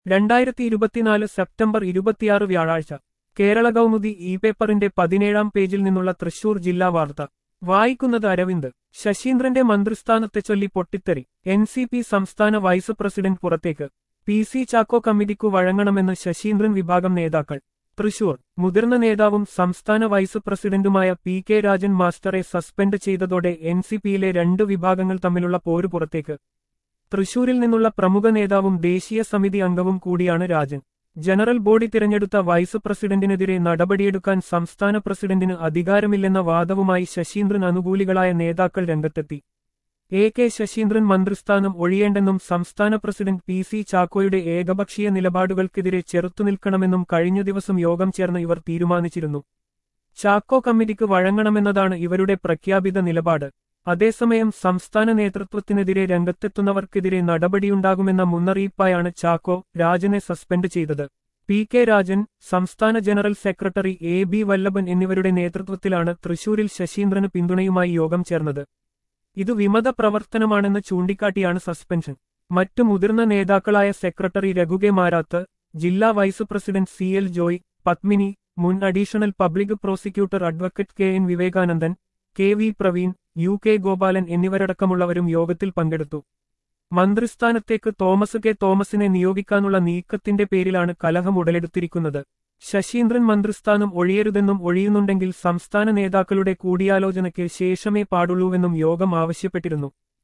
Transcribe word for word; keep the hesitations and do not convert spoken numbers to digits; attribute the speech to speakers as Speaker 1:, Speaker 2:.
Speaker 1: രണ്ടായിരത്തി ഇരുപത്തിനാല് സെപ്റ്റംബർ ഇരുപത്തിയാറ് വ്യാഴാഴ്ച കേരള കൗമുദി ഇ പേപ്പറിന്റെ പതിനേഴാം പേജിൽ നിന്നുള്ള തൃശൂർ ജില്ലാ വാർത്ത വായിക്കുന്നത് അരവിന്ദ്. ശശീന്ദ്രന്റെ മന്ത്രിസ്ഥാനത്തെ ചൊല്ലി പൊട്ടിത്തെറി. എൻ സി പി സംസ്ഥാന വൈസ് പ്രസിഡന്റ് പുറത്തേക്ക്. പി സി ചാക്കോ കമ്മിറ്റിക്കു വഴങ്ങണമെന്ന് ശശീന്ദ്രൻ വിഭാഗം നേതാക്കൾ. തൃശൂർ. മുതിർന്ന നേതാവും സംസ്ഥാന വൈസ് പ്രസിഡന്റുമായ പി കെ രാജൻ മാസ്റ്ററെ സസ്പെൻഡ് ചെയ്തതോടെ എൻ സി പിയിലെ രണ്ട് വിഭാഗങ്ങൾ തമ്മിലുള്ള പോര് പുറത്തേക്ക്. തൃശൂരിൽ നിന്നുള്ള പ്രമുഖ നേതാവും ദേശീയ സമിതി അംഗവും കൂടിയാണ് രാജൻ. ജനറൽ ബോഡി തിരഞ്ഞെടുത്ത വൈസ് പ്രസിഡന്റിനെതിരെ നടപടിയെടുക്കാൻ സംസ്ഥാന പ്രസിഡന്റിന് അധികാരമില്ലെന്ന വാദവുമായി ശശീന്ദ്രൻ അനുകൂലികളായ നേതാക്കൾ രംഗത്തെത്തി. എ കെ ശശീന്ദ്രൻ മന്ത്രിസ്ഥാനം ഒഴിയേണ്ടെന്നും സംസ്ഥാന പ്രസിഡന്റ് പി സി ചാക്കോയുടെ ഏകപക്ഷീയ നിലപാടുകൾക്കെതിരെ ചെറുത്തുനിൽക്കണമെന്നും കഴിഞ്ഞ ദിവസം യോഗം ചേർന്ന് ഇവർ തീരുമാനിച്ചിരുന്നു. ചാക്കോ കമ്മിറ്റിക്ക് വഴങ്ങണമെന്നതാണ് ഇവരുടെ പ്രഖ്യാപിത നിലപാട്. അതേസമയം സംസ്ഥാന നേതൃത്വത്തിനെതിരെ രംഗത്തെത്തുന്നവർക്കെതിരെ നടപടിയുണ്ടാകുമെന്ന മുന്നറിയിപ്പായാണ് ചാക്കോ രാജനെ സസ്പെൻഡ് ചെയ്തത്. പി കെ രാജൻ, സംസ്ഥാന general secretary A B Vallabhan എന്നിവരുടെ നേതൃത്വത്തിലാണ് തൃശൂരിൽ ശശീന്ദ്രന് പിന്തുണയുമായി യോഗം ചേർന്നത്. ഇത് വിമത പ്രവർത്തനമാണെന്ന് ചൂണ്ടിക്കാട്ടിയാണ് സസ്പെൻഷൻ. മറ്റു മുതിർന്ന നേതാക്കളായ സെക്രട്ടറി രഘുകെ മാരാത്ത്, ജില്ലാ vice president C L Joy, Padmini, മുൻ additional public prosecutor advocate K N Vivekanandan, K V Praveen, U K Gopalan എന്നിവരടക്കമുള്ളവരും യോഗത്തിൽ പങ്കെടുത്തു. മന്ത്രിസ്ഥാനത്തേക്ക് തോമസ് കെ തോമസിനെ നിയോഗിക്കാനുള്ള നീക്കത്തിന്റെ പേരിലാണ് കലഹം ഉടലെടുത്തിരിക്കുന്നത്. ശശീന്ദ്രൻ മന്ത്രിസ്ഥാനം ഒഴിയരുതെന്നും ഒഴിയുന്നുണ്ടെങ്കിൽ സംസ്ഥാന നേതാക്കളുടെ കൂടിയാലോചനയ്ക്ക് ശേഷമേ പാടുള്ളൂവെന്നും യോഗം ആവശ്യപ്പെട്ടിരുന്നു.